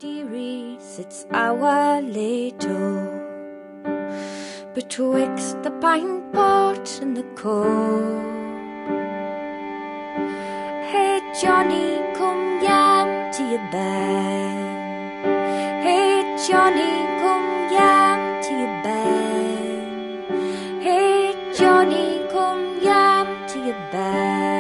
dearie sits our little betwixt the pine pot and the coal. Hey Johnny, come yam to your bed. Hey Johnny, come yam to your bed. Hey Johnny, come yam to your bed.